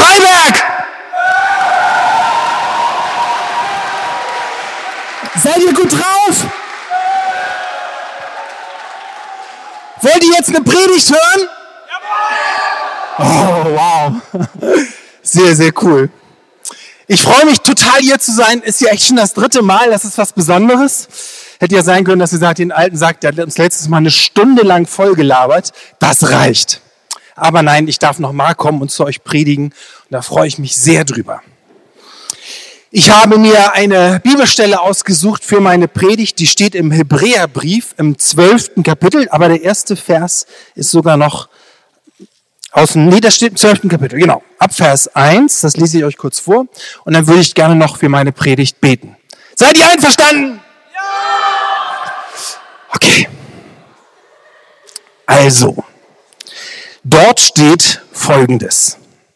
Freiberg! Seid ihr gut drauf? Wollt ihr jetzt eine Predigt hören? Oh, wow. Sehr, sehr cool. Ich freue mich total, hier zu sein. Ist ja echt schon das 3. Mal, das ist was Besonderes. Hätte ja sein können, dass ihr den Alten sagt, der hat uns letztes Mal eine Stunde lang vollgelabert. Das reicht. Aber nein, ich darf noch mal kommen und zu euch predigen. Und da freue ich mich sehr drüber. Ich habe mir eine Bibelstelle ausgesucht für meine Predigt. Die steht im Hebräerbrief im 12. Kapitel. Aber der erste Vers ist sogar noch das steht im 12. Kapitel. Genau. Ab Vers 1. Das lese ich euch kurz vor. Und dann würde ich gerne noch für meine Predigt beten. Seid ihr einverstanden? Ja! Okay. Also. Dort steht Folgendes.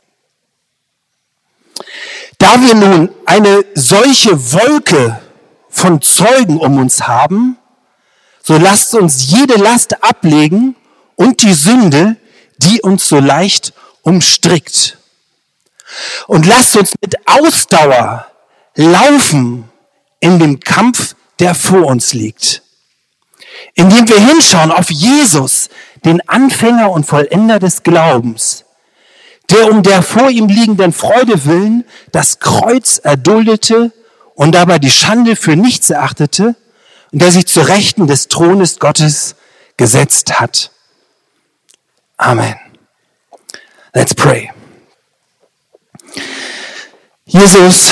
Da wir nun eine solche Wolke von Zeugen um uns haben, so lasst uns jede Last ablegen und die Sünde, die uns so leicht umstrickt. Und lasst uns mit Ausdauer laufen in dem Kampf, der vor uns liegt. Indem wir hinschauen auf Jesus, den Anfänger und Vollender des Glaubens, der um der vor ihm liegenden Freude willen das Kreuz erduldete und dabei die Schande für nichts erachtete und der sich zur Rechten des Thrones Gottes gesetzt hat. Amen. Let's pray. Jesus,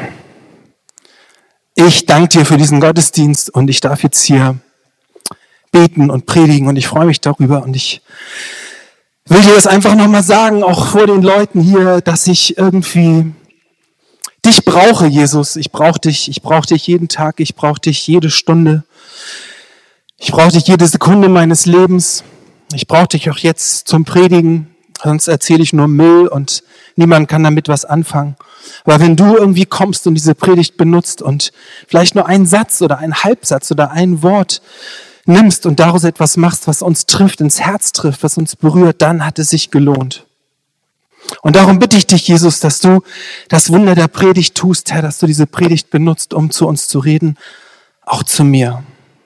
ich danke dir für diesen Gottesdienst und ich darf jetzt hier beten und predigen und ich freue mich darüber und ich will dir das einfach nochmal sagen, auch vor den Leuten hier, dass ich irgendwie dich brauche, Jesus. Ich brauche dich jeden Tag, ich brauche dich jede Stunde. Ich brauche dich jede Sekunde meines Lebens. Ich brauche dich auch jetzt zum Predigen, sonst erzähle ich nur Müll und niemand kann damit was anfangen. Aber wenn du irgendwie kommst und diese Predigt benutzt und vielleicht nur einen Satz oder einen Halbsatz oder ein Wort nimmst und daraus etwas machst, was uns trifft, ins Herz trifft, was uns berührt, dann hat es sich gelohnt. Und darum bitte ich dich, Jesus, dass du das Wunder der Predigt tust, Herr, dass du diese Predigt benutzt, um zu uns zu reden, auch zu mir.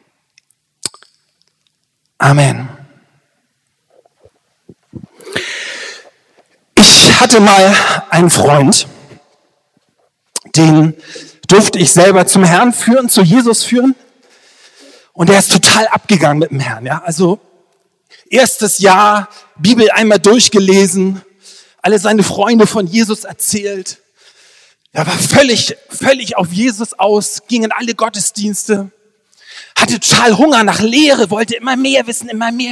Amen. Ich hatte mal einen Freund, den durfte ich selber zum Herrn führen, zu Jesus führen. Und der ist total abgegangen mit dem Herrn. Ja? Also erstes Jahr, Bibel einmal durchgelesen, alle seine Freunde von Jesus erzählt. Er war völlig auf Jesus aus, ging in alle Gottesdienste, hatte total Hunger nach Lehre, wollte immer mehr wissen.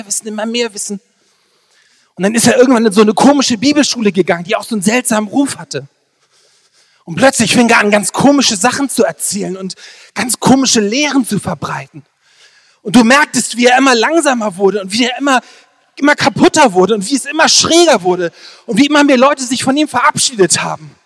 Und dann ist er irgendwann in so eine komische Bibelschule gegangen, die auch so einen seltsamen Ruf hatte. Und plötzlich fing er an, ganz komische Sachen zu erzählen und ganz komische Lehren zu verbreiten. Und du merktest, wie er immer langsamer wurde und wie er immer kaputter wurde und wie es immer schräger wurde und wie immer mehr Leute sich von ihm verabschiedet haben.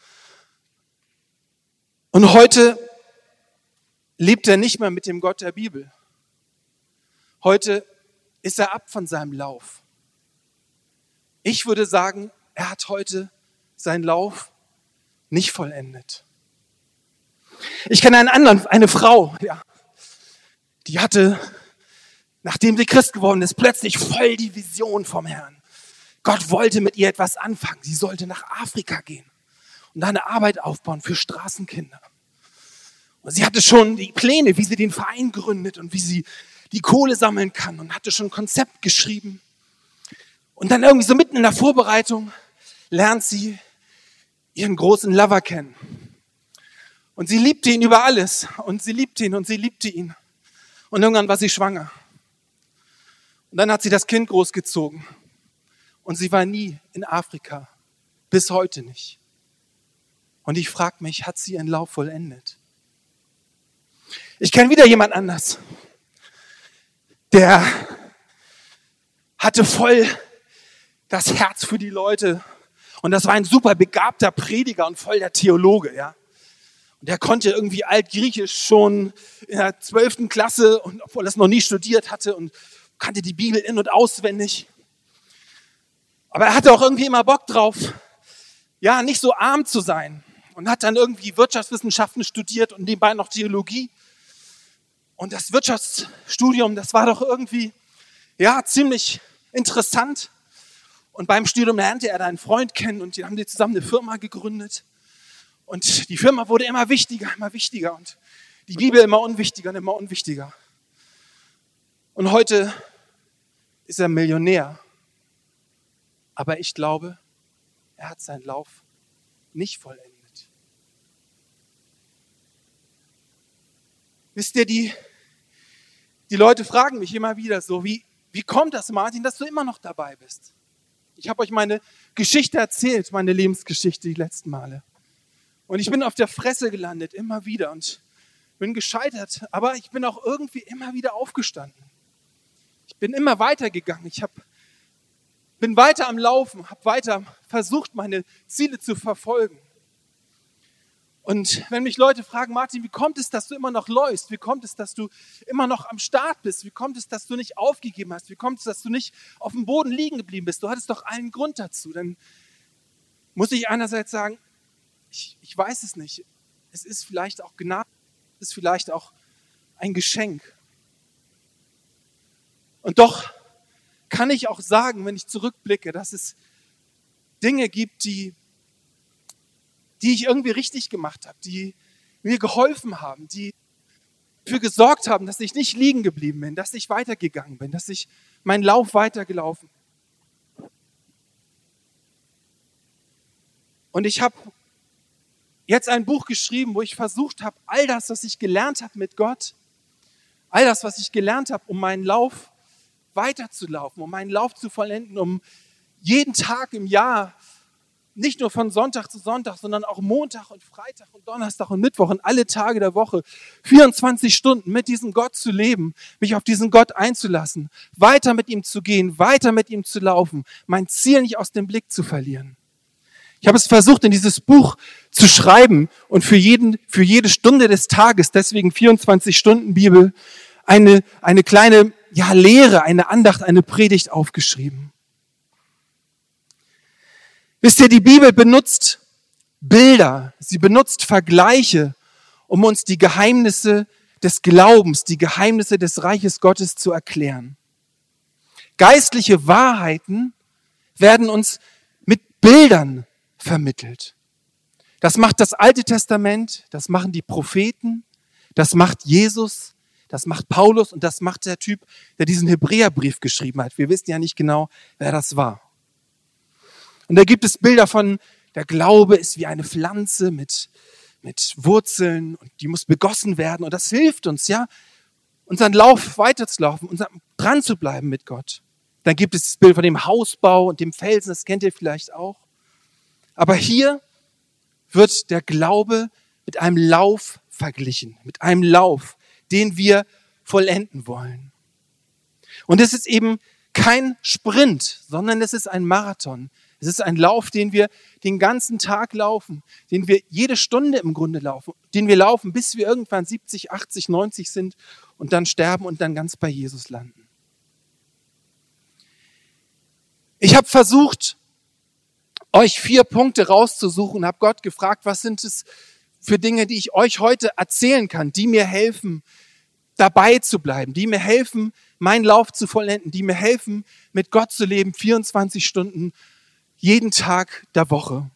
Und heute lebt er nicht mehr mit dem Gott der Bibel. Heute ist er ab von seinem Lauf. Ich würde sagen, er hat heute seinen Lauf nicht vollendet. Ich kenne eine Frau, ja. Die hatte, nachdem sie Christ geworden ist, plötzlich voll die Vision vom Herrn. Gott wollte mit ihr etwas anfangen. Sie sollte nach Afrika gehen und da eine Arbeit aufbauen für Straßenkinder. Und sie hatte schon die Pläne, wie sie den Verein gründet und wie sie die Kohle sammeln kann und hatte schon ein Konzept geschrieben. Und dann irgendwie so mitten in der Vorbereitung lernt sie ihren großen Lover kennen. Und sie liebte ihn über alles. Und sie liebte ihn und sie liebte ihn. Und irgendwann war sie schwanger. Und dann hat sie das Kind großgezogen. Und sie war nie in Afrika. Bis heute nicht. Und ich frage mich, hat sie ihren Lauf vollendet? Ich kenne wieder jemand anders. Der hatte voll das Herz für die Leute. Und das war ein super begabter Prediger und voll der Theologe, ja. Und der konnte irgendwie Altgriechisch schon in der 12. Klasse, und obwohl er es noch nie studiert hatte und kannte die Bibel in- und auswendig. Aber er hatte auch irgendwie immer Bock drauf, ja, nicht so arm zu sein und hat dann irgendwie Wirtschaftswissenschaften studiert und nebenbei noch Theologie. Und das Wirtschaftsstudium, das war doch irgendwie, ja, ziemlich interessant. Und beim Studium lernte er da einen Freund kennen und die haben zusammen eine Firma gegründet. Und die Firma wurde immer wichtiger und die Bibel immer unwichtiger und immer unwichtiger. Und heute ist er Millionär. Aber ich glaube, er hat seinen Lauf nicht vollendet. Wisst ihr, die Leute fragen mich immer wieder so, wie kommt das, Martin, dass du immer noch dabei bist? Ich habe euch meine Geschichte erzählt, meine Lebensgeschichte die letzten Male. Und ich bin auf der Fresse gelandet, immer wieder. Und bin gescheitert, aber ich bin auch irgendwie immer wieder aufgestanden. Ich bin immer weitergegangen. Bin weiter am Laufen, habe weiter versucht, meine Ziele zu verfolgen. Und wenn mich Leute fragen, Martin, wie kommt es, dass du immer noch läufst? Wie kommt es, dass du immer noch am Start bist? Wie kommt es, dass du nicht aufgegeben hast? Wie kommt es, dass du nicht auf dem Boden liegen geblieben bist? Du hattest doch einen Grund dazu. Dann muss ich einerseits sagen, ich weiß es nicht. Es ist vielleicht auch Gnade, es ist vielleicht auch ein Geschenk. Und doch kann ich auch sagen, wenn ich zurückblicke, dass es Dinge gibt, die ich irgendwie richtig gemacht habe, die mir geholfen haben, die dafür gesorgt haben, dass ich nicht liegen geblieben bin, dass ich weitergegangen bin, dass ich meinen Lauf weitergelaufen bin. Und ich habe jetzt ein Buch geschrieben, wo ich versucht habe, all das, was ich gelernt habe mit Gott, all das, was ich gelernt habe, um meinen Lauf weiterzulaufen, um meinen Lauf zu vollenden, um jeden Tag im Jahr, nicht nur von Sonntag zu Sonntag, sondern auch Montag und Freitag und Donnerstag und Mittwoch und alle Tage der Woche, 24 Stunden mit diesem Gott zu leben, mich auf diesen Gott einzulassen, weiter mit ihm zu gehen, weiter mit ihm zu laufen, mein Ziel nicht aus dem Blick zu verlieren. Ich habe es versucht, in dieses Buch zu schreiben und für jede Stunde des Tages, deswegen 24 Stunden Bibel, eine kleine Lehre, eine Andacht, eine Predigt aufgeschrieben. Wisst ihr, die Bibel benutzt Bilder, sie benutzt Vergleiche, um uns die Geheimnisse des Glaubens, die Geheimnisse des Reiches Gottes zu erklären. Geistliche Wahrheiten werden uns mit Bildern vermittelt. Das macht das Alte Testament, das machen die Propheten, das macht Jesus, das macht Paulus und das macht der Typ, der diesen Hebräerbrief geschrieben hat. Wir wissen ja nicht genau, wer das war. Und da gibt es Bilder von, der Glaube ist wie eine Pflanze mit Wurzeln und die muss begossen werden. Und das hilft uns, ja, unseren Lauf weiterzulaufen, dran zu bleiben mit Gott. Dann gibt es das Bild von dem Hausbau und dem Felsen, das kennt ihr vielleicht auch. Aber hier wird der Glaube mit einem Lauf verglichen, mit einem Lauf, den wir vollenden wollen. Und es ist eben kein Sprint, sondern es ist ein Marathon. Es ist ein Lauf, den wir den ganzen Tag laufen, den wir jede Stunde im Grunde laufen, den wir laufen, bis wir irgendwann 70, 80, 90 sind und dann sterben und dann ganz bei Jesus landen. Ich habe versucht, euch 4 Punkte rauszusuchen, habe Gott gefragt, was sind es für Dinge, die ich euch heute erzählen kann, die mir helfen, dabei zu bleiben, die mir helfen, meinen Lauf zu vollenden, die mir helfen, mit Gott zu leben, 24 Stunden jeden Tag der Woche.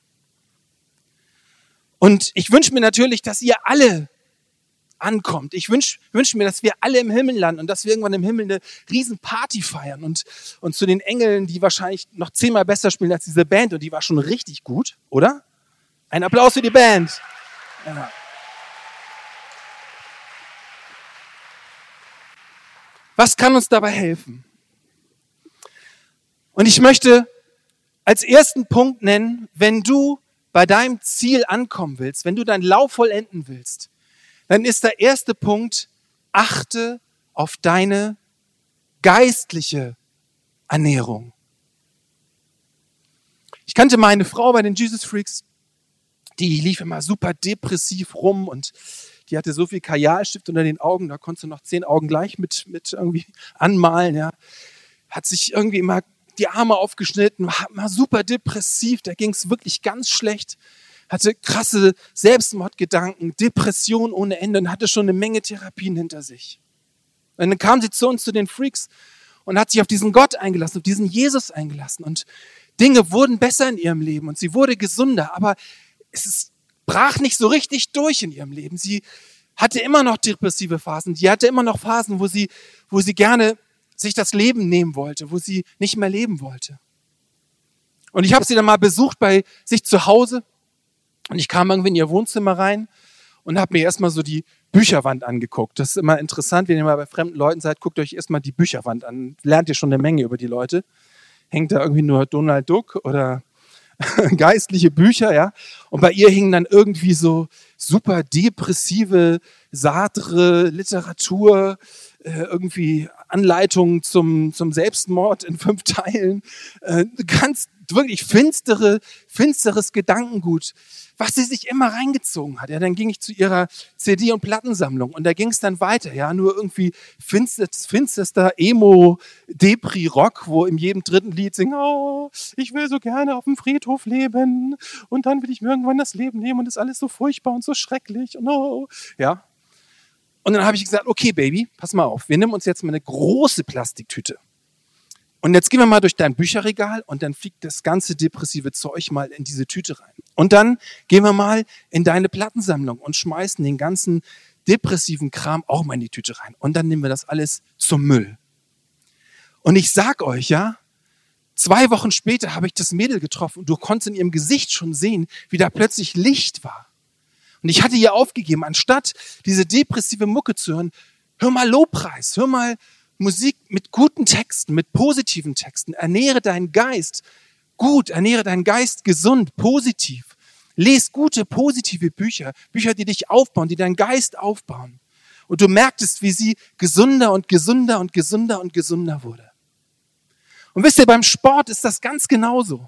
Und ich wünsche mir natürlich, dass ihr alle ankommt. Ich wünsche mir, dass wir alle im Himmel landen und dass wir irgendwann im Himmel eine riesen Party feiern und zu den Engeln, die wahrscheinlich noch 10-mal besser spielen als diese Band und die war schon richtig gut, oder? Ein Applaus für die Band. Ja. Was kann uns dabei helfen? Und ich möchte als ersten Punkt nennen, wenn du bei deinem Ziel ankommen willst, wenn du deinen Lauf vollenden willst, dann ist der erste Punkt, achte auf deine geistliche Ernährung. Ich kannte meine Frau bei den Jesus Freaks, die lief immer super depressiv rum und die hatte so viel Kajalstift unter den Augen, da konntest du noch 10 Augen gleich mit irgendwie anmalen. Ja. Hat sich irgendwie immer die Arme aufgeschnitten, war super depressiv, da ging es wirklich ganz schlecht, hatte krasse Selbstmordgedanken, Depression ohne Ende und hatte schon eine Menge Therapien hinter sich. Und dann kam sie zu uns, zu den Freaks, und hat sich auf diesen Gott eingelassen, auf diesen Jesus eingelassen. Und Dinge wurden besser in ihrem Leben und sie wurde gesunder, aber brach nicht so richtig durch in ihrem Leben. Sie hatte immer noch depressive Phasen, sie hatte immer noch Phasen, wo sie gerne sich das Leben nehmen wollte, wo sie nicht mehr leben wollte. Und ich habe sie dann mal besucht bei sich zu Hause und ich kam irgendwie in ihr Wohnzimmer rein und habe mir erstmal so die Bücherwand angeguckt. Das ist immer interessant, wenn ihr mal bei fremden Leuten seid, guckt euch erstmal die Bücherwand an. Lernt ihr schon eine Menge über die Leute. Hängt da irgendwie nur Donald Duck oder geistliche Bücher, ja. Und bei ihr hingen dann irgendwie so super depressive Sartre, Literatur, irgendwie Anleitungen zum Selbstmord in 5 Teilen, ganz wirklich finsteres Gedankengut, was sie sich immer reingezogen hat. Ja, dann ging ich zu ihrer CD- und Plattensammlung und da ging es dann weiter, ja, nur irgendwie finsterster Emo-Depri-Rock, wo in jedem dritten Lied singen, oh, ich will so gerne auf dem Friedhof leben und dann will ich mir irgendwann das Leben nehmen und ist alles so furchtbar und so schrecklich und oh, ja. Und dann habe ich gesagt, okay, Baby, pass mal auf, wir nehmen uns jetzt mal eine große Plastiktüte. Und jetzt gehen wir mal durch dein Bücherregal und dann fliegt das ganze depressive Zeug mal in diese Tüte rein. Und dann gehen wir mal in deine Plattensammlung und schmeißen den ganzen depressiven Kram auch mal in die Tüte rein. Und dann nehmen wir das alles zum Müll. Und ich sag euch, ja, 2 Wochen später habe ich das Mädel getroffen und du konntest in ihrem Gesicht schon sehen, wie da plötzlich Licht war. Und ich hatte ihr aufgegeben, anstatt diese depressive Mucke zu hören, hör mal Lobpreis, hör mal Musik mit guten Texten, mit positiven Texten. Ernähre deinen Geist gut, ernähre deinen Geist gesund, positiv. Lies gute, positive Bücher, Bücher, die dich aufbauen, die deinen Geist aufbauen. Und du merktest, wie sie gesunder und gesunder und gesunder und gesunder wurde. Und wisst ihr, beim Sport ist das ganz genauso.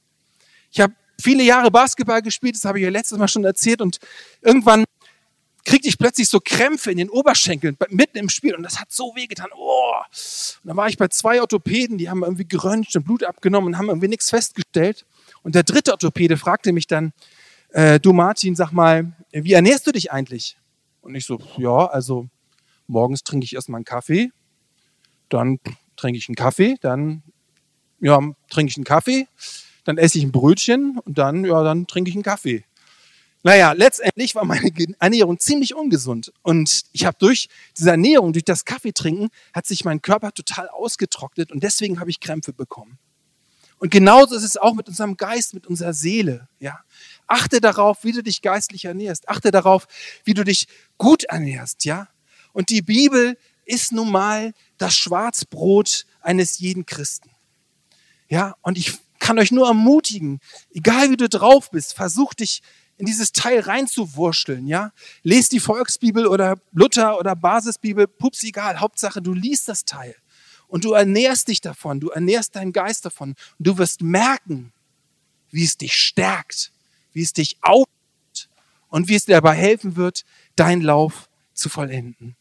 Ich habe viele Jahre Basketball gespielt, das habe ich ja letztes Mal schon erzählt und irgendwann kriegte ich plötzlich so Krämpfe in den Oberschenkeln mitten im Spiel und das hat so wehgetan. Oh. Und dann war ich bei 2 Orthopäden, die haben irgendwie geröntgt und Blut abgenommen und haben irgendwie nichts festgestellt. Und der 3. Orthopäde fragte mich dann, du Martin, sag mal, wie ernährst du dich eigentlich? Und ich so, ja, also morgens trinke ich erstmal einen Kaffee, dann trinke ich einen Kaffee, dann trinke ich einen Kaffee, dann esse ich ein Brötchen und dann trinke ich einen Kaffee. Naja, letztendlich war meine Ernährung ziemlich ungesund. Und ich habe durch diese Ernährung, durch das Kaffeetrinken, hat sich mein Körper total ausgetrocknet und deswegen habe ich Krämpfe bekommen. Und genauso ist es auch mit unserem Geist, mit unserer Seele. Ja? Achte darauf, wie du dich geistlich ernährst. Achte darauf, wie du dich gut ernährst. Ja? Und die Bibel ist nun mal das Schwarzbrot eines jeden Christen. Ja? Und ich kann euch nur ermutigen, egal wie du drauf bist, versuch dich in dieses Teil reinzuwurschteln, ja. Lest die Volksbibel oder Luther oder Basisbibel, pups, egal. Hauptsache, du liest das Teil und du ernährst dich davon, du ernährst deinen Geist davon und du wirst merken, wie es dich stärkt, wie es dich aufbaut und wie es dir dabei helfen wird, deinen Lauf zu vollenden.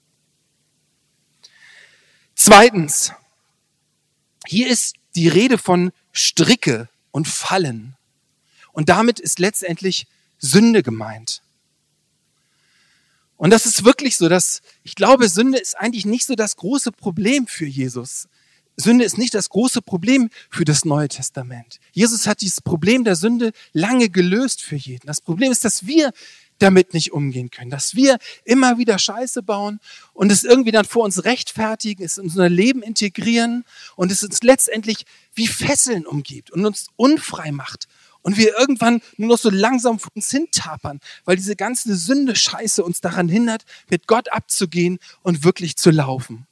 Zweitens, hier ist die Rede von Stricke und Fallen. Und damit ist letztendlich Sünde gemeint. Und das ist wirklich so, dass ich glaube, Sünde ist eigentlich nicht so das große Problem für Jesus. Sünde ist nicht das große Problem für das Neue Testament. Jesus hat dieses Problem der Sünde lange gelöst für jeden. Das Problem ist, dass wir damit nicht umgehen können, dass wir immer wieder Scheiße bauen und es irgendwie dann vor uns rechtfertigen, es in unser Leben integrieren und es uns letztendlich wie Fesseln umgibt und uns unfrei macht. Und wir irgendwann nur noch so langsam vor uns hintapern, weil diese ganze Sünde-Scheiße uns daran hindert, mit Gott abzugehen und wirklich zu laufen.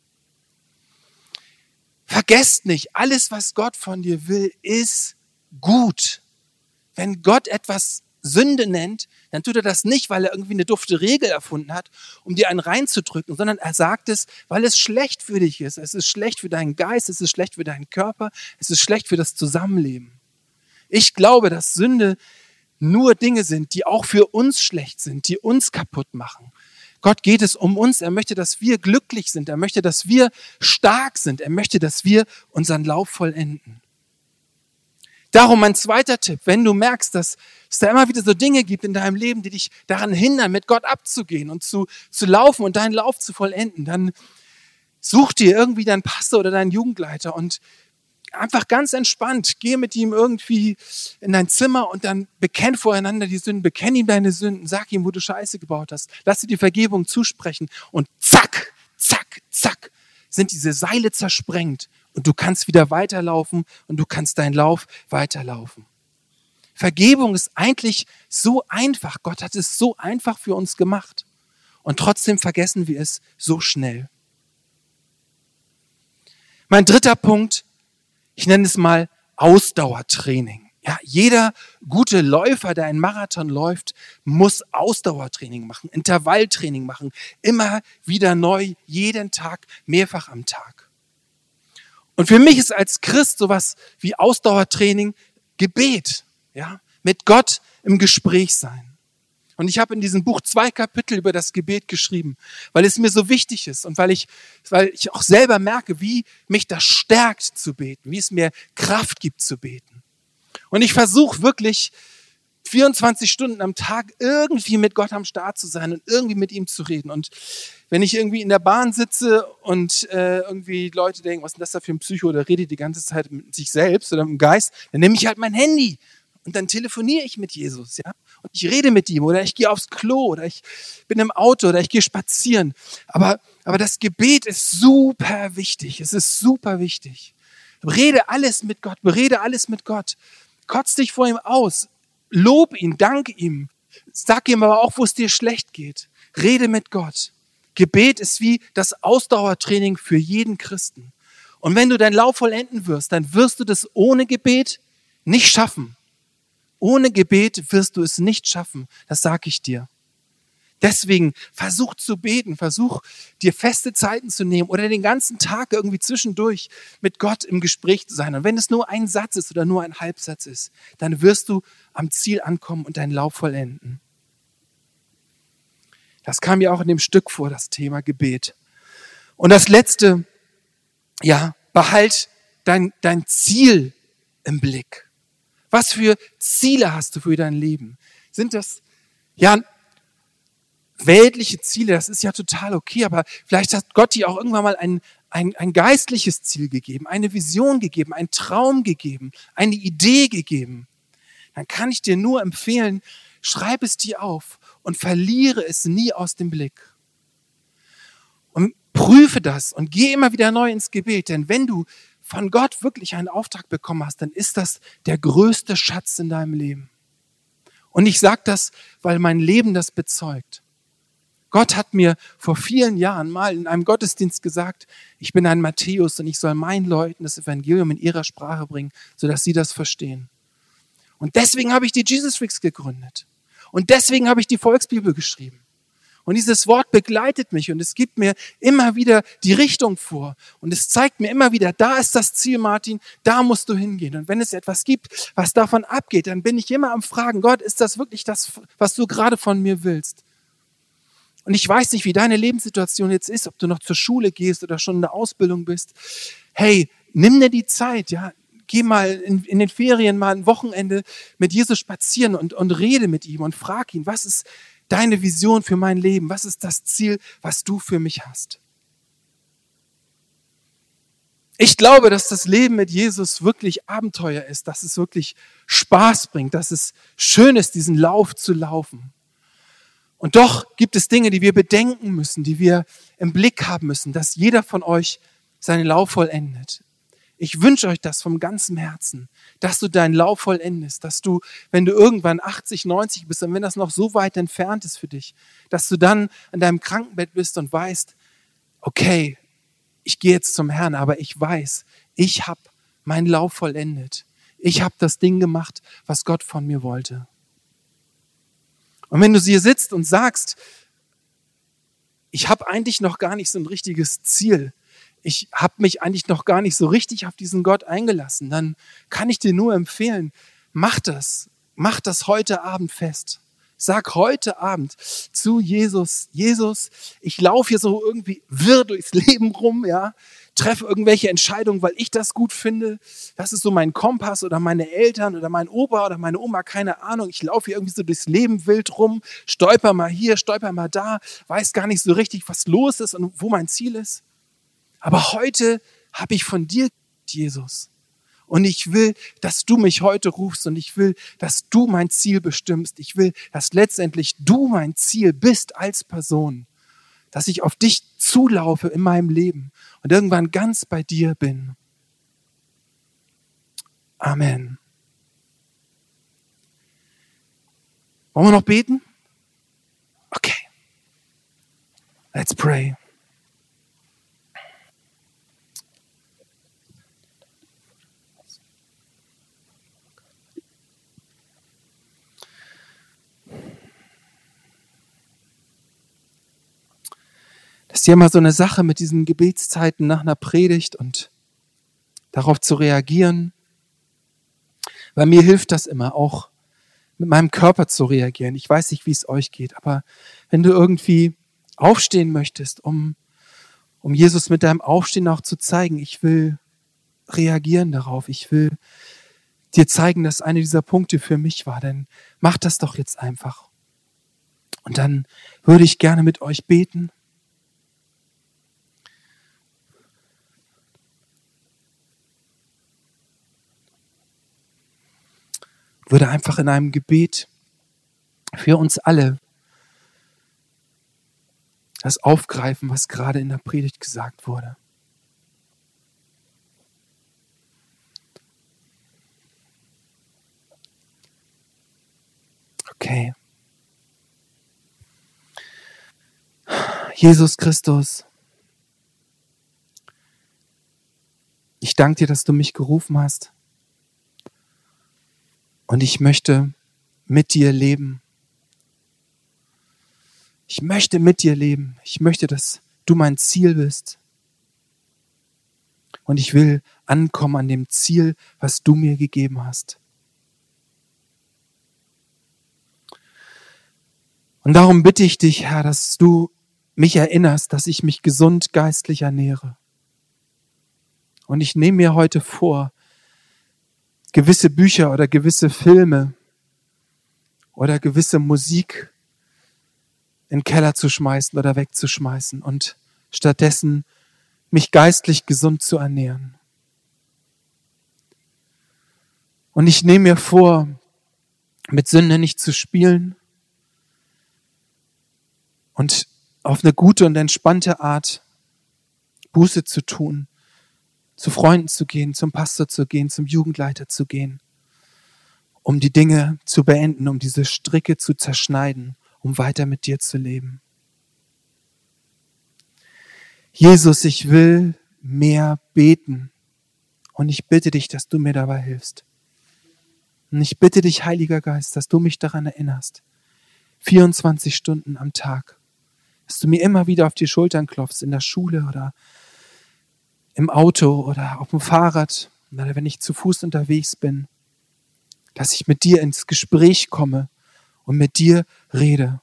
Vergesst nicht, alles, was Gott von dir will, ist gut. Wenn Gott etwas Sünde nennt, dann tut er das nicht, weil er irgendwie eine dufte Regel erfunden hat, um dir einen reinzudrücken, sondern er sagt es, weil es schlecht für dich ist. Es ist schlecht für deinen Geist, es ist schlecht für deinen Körper, es ist schlecht für das Zusammenleben. Ich glaube, dass Sünde nur Dinge sind, die auch für uns schlecht sind, die uns kaputt machen. Gott geht es um uns. Er möchte, dass wir glücklich sind. Er möchte, dass wir stark sind. Er möchte, dass wir unseren Lauf vollenden. Darum mein zweiter Tipp, wenn du merkst, dass es da immer wieder so Dinge gibt in deinem Leben, die dich daran hindern, mit Gott abzugehen und zu laufen und deinen Lauf zu vollenden, dann such dir irgendwie deinen Pastor oder deinen Jugendleiter und einfach ganz entspannt, geh mit ihm irgendwie in dein Zimmer und dann bekenn voreinander die Sünden, bekenn ihm deine Sünden, sag ihm, wo du Scheiße gebaut hast, lass dir die Vergebung zusprechen und zack, zack, zack, sind diese Seile zersprengt und du kannst wieder weiterlaufen und du kannst deinen Lauf weiterlaufen. Vergebung ist eigentlich so einfach. Gott hat es so einfach für uns gemacht und trotzdem vergessen wir es so schnell. Mein dritter Punkt, ich nenne es mal Ausdauertraining. Ja, jeder gute Läufer, der einen Marathon läuft, muss Ausdauertraining machen, Intervalltraining machen, immer wieder neu, jeden Tag, mehrfach am Tag. Und für mich ist als Christ sowas wie Ausdauertraining Gebet, ja, mit Gott im Gespräch sein. Und ich habe in diesem Buch 2 Kapitel über das Gebet geschrieben, weil es mir so wichtig ist und weil ich auch selber merke, wie mich das stärkt zu beten, wie es mir Kraft gibt zu beten. Und ich versuche wirklich 24 Stunden am Tag irgendwie mit Gott am Start zu sein und irgendwie mit ihm zu reden. Und wenn ich irgendwie in der Bahn sitze und irgendwie Leute denken, was ist denn das da für ein Psycho, oder redet die ganze Zeit mit sich selbst oder mit dem Geist, dann nehme ich halt mein Handy und dann telefoniere ich mit Jesus, ja. Und ich rede mit ihm oder ich gehe aufs Klo oder ich bin im Auto oder ich gehe spazieren. Aber das Gebet ist super wichtig. Es ist super wichtig. Rede alles mit Gott, berede alles mit Gott. Kotz dich vor ihm aus. Lob ihn, danke ihm. Sag ihm aber auch, wo es dir schlecht geht. Rede mit Gott. Gebet ist wie das Ausdauertraining für jeden Christen. Und wenn du deinen Lauf vollenden wirst, dann wirst du das ohne Gebet nicht schaffen. Ohne Gebet wirst du es nicht schaffen, das sage ich dir. Deswegen versuch zu beten, versuch dir feste Zeiten zu nehmen oder den ganzen Tag irgendwie zwischendurch mit Gott im Gespräch zu sein. Und wenn es nur ein Satz ist oder nur ein Halbsatz ist, dann wirst du am Ziel ankommen und deinen Lauf vollenden. Das kam ja auch in dem Stück vor, das Thema Gebet. Und das Letzte, ja, behalt dein Ziel im Blick. Was für Ziele hast du für dein Leben? Sind das, ja, weltliche Ziele? Das ist ja total okay, aber vielleicht hat Gott dir auch irgendwann mal ein geistliches Ziel gegeben, eine Vision gegeben, einen Traum gegeben, eine Idee gegeben. Dann kann ich dir nur empfehlen, schreib es dir auf und verliere es nie aus dem Blick. Und prüfe das und geh immer wieder neu ins Gebet, denn wenn du von Gott wirklich einen Auftrag bekommen hast, dann ist das der größte Schatz in deinem Leben. Und ich sage das, weil mein Leben das bezeugt. Gott hat mir vor vielen Jahren mal in einem Gottesdienst gesagt, ich bin ein Matthäus und ich soll meinen Leuten das Evangelium in ihrer Sprache bringen, sodass sie das verstehen. Und deswegen habe ich die Jesus Freaks gegründet. Und deswegen habe ich die Volksbibel geschrieben. Und dieses Wort begleitet mich und es gibt mir immer wieder die Richtung vor. Und es zeigt mir immer wieder, da ist das Ziel, Martin, da musst du hingehen. Und wenn es etwas gibt, was davon abgeht, dann bin ich immer am Fragen, Gott, ist das wirklich das, was du gerade von mir willst? Und ich weiß nicht, wie deine Lebenssituation jetzt ist, ob du noch zur Schule gehst oder schon in der Ausbildung bist. Hey, nimm dir die Zeit, ja. Geh mal in den Ferien mal ein Wochenende mit Jesus spazieren und rede mit ihm und frag ihn, was ist deine Vision für mein Leben? Was ist das Ziel, was du für mich hast? Ich glaube, dass das Leben mit Jesus wirklich Abenteuer ist, dass es wirklich Spaß bringt, dass es schön ist, diesen Lauf zu laufen. Und doch gibt es Dinge, die wir bedenken müssen, die wir im Blick haben müssen, dass jeder von euch seinen Lauf vollendet. Ich wünsche euch das vom ganzen Herzen, dass du deinen Lauf vollendest, dass du, wenn du irgendwann 80, 90 bist und wenn das noch so weit entfernt ist für dich, dass du dann an deinem Krankenbett bist und weißt, okay, ich gehe jetzt zum Herrn, aber ich weiß, ich habe meinen Lauf vollendet. Ich habe das Ding gemacht, was Gott von mir wollte. Und wenn du hier sitzt und sagst, ich habe eigentlich noch gar nicht so ein richtiges Ziel, ich habe mich eigentlich noch gar nicht so richtig auf diesen Gott eingelassen, dann kann ich dir nur empfehlen, mach das heute Abend fest. Sag heute Abend zu Jesus, Jesus, ich laufe hier so irgendwie wirr durchs Leben rum, ja, treffe irgendwelche Entscheidungen, weil ich das gut finde. Das ist so mein Kompass oder meine Eltern oder mein Opa oder meine Oma, keine Ahnung. Ich laufe hier irgendwie so durchs Leben wild rum, stolper mal hier, stolper mal da, weiß gar nicht so richtig, was los ist und wo mein Ziel ist. Aber heute habe ich von dir, Jesus. Und ich will, dass du mich heute rufst und ich will, dass du mein Ziel bestimmst. Ich will, dass letztendlich du mein Ziel bist als Person. Dass ich auf dich zulaufe in meinem Leben und irgendwann ganz bei dir bin. Amen. Wollen wir noch beten? Okay. Let's pray. Das ist ja immer so eine Sache mit diesen Gebetszeiten nach einer Predigt und darauf zu reagieren. Bei mir hilft das immer, auch mit meinem Körper zu reagieren. Ich weiß nicht, wie es euch geht, aber wenn du irgendwie aufstehen möchtest, um Jesus mit deinem Aufstehen auch zu zeigen, ich will reagieren darauf, ich will dir zeigen, dass einer dieser Punkte für mich war, dann mach das doch jetzt einfach. Und dann würde ich gerne mit euch beten. Würde einfach in einem Gebet für uns alle das aufgreifen, was gerade in der Predigt gesagt wurde. Okay. Jesus Christus, ich danke dir, dass du mich gerufen hast. Und ich möchte mit dir leben. Ich möchte mit dir leben. Ich möchte, dass du mein Ziel bist. Und ich will ankommen an dem Ziel, was du mir gegeben hast. Und darum bitte ich dich, Herr, dass du mich erinnerst, dass ich mich gesund geistlich ernähre. Und ich nehme mir heute vor, gewisse Bücher oder gewisse Filme oder gewisse Musik in den Keller zu schmeißen oder wegzuschmeißen und stattdessen mich geistlich gesund zu ernähren. Und ich nehme mir vor, mit Sünde nicht zu spielen und auf eine gute und entspannte Art Buße zu tun, zu Freunden zu gehen, zum Pastor zu gehen, zum Jugendleiter zu gehen, um die Dinge zu beenden, um diese Stricke zu zerschneiden, um weiter mit dir zu leben. Jesus, ich will mehr beten und ich bitte dich, dass du mir dabei hilfst. Und ich bitte dich, Heiliger Geist, dass du mich daran erinnerst, 24 Stunden am Tag, dass du mir immer wieder auf die Schultern klopfst, in der Schule oder im Auto oder auf dem Fahrrad oder wenn ich zu Fuß unterwegs bin, dass ich mit dir ins Gespräch komme und mit dir rede.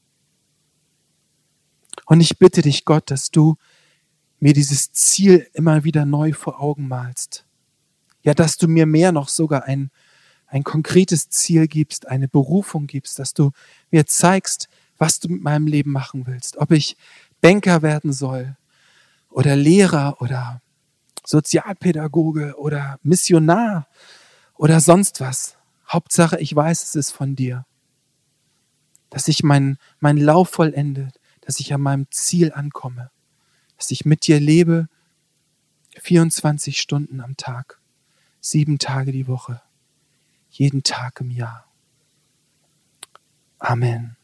Und ich bitte dich, Gott, dass du mir dieses Ziel immer wieder neu vor Augen malst. Ja, dass du mir mehr noch sogar ein konkretes Ziel gibst, eine Berufung gibst, dass du mir zeigst, was du mit meinem Leben machen willst. Ob ich Banker werden soll oder Lehrer oder Sozialpädagoge oder Missionar oder sonst was. Hauptsache, ich weiß, es ist von dir. Dass ich meinen Lauf vollende, dass ich an meinem Ziel ankomme. Dass ich mit dir lebe, 24 Stunden am Tag, 7 Tage die Woche, jeden Tag im Jahr. Amen.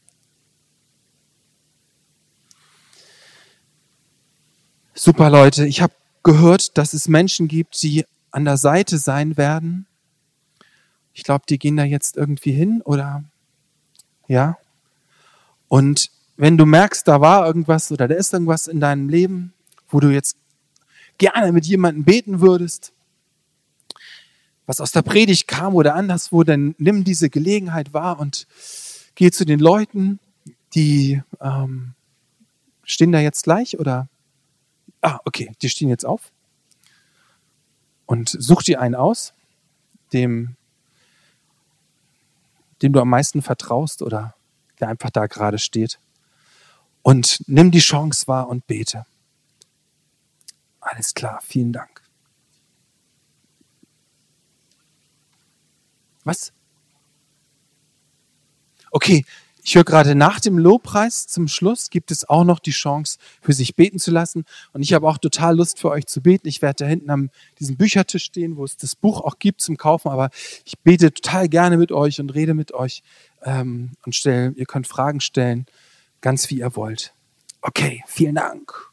Super, Leute. Ich habe gehört, dass es Menschen gibt, die an der Seite sein werden. Ich glaube, die gehen da jetzt irgendwie hin, oder? Ja. Und wenn du merkst, da war irgendwas oder da ist irgendwas in deinem Leben, wo du jetzt gerne mit jemandem beten würdest, was aus der Predigt kam oder anderswo, dann nimm diese Gelegenheit wahr und gehe zu den Leuten, die stehen da jetzt gleich oder? Okay, die stehen jetzt auf. Und such dir einen aus, dem du am meisten vertraust oder der einfach da gerade steht. Und nimm die Chance wahr und bete. Alles klar, vielen Dank. Was? Okay, ich höre gerade, nach dem Lobpreis zum Schluss gibt es auch noch die Chance, für sich beten zu lassen. Und ich habe auch total Lust für euch zu beten. Ich werde da hinten an diesem Büchertisch stehen, wo es das Buch auch gibt zum Kaufen. Aber ich bete total gerne mit euch und rede mit euch. Und ihr könnt Fragen stellen, ganz wie ihr wollt. Okay, vielen Dank.